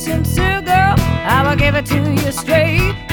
sincere, girl, I will give it to you straight.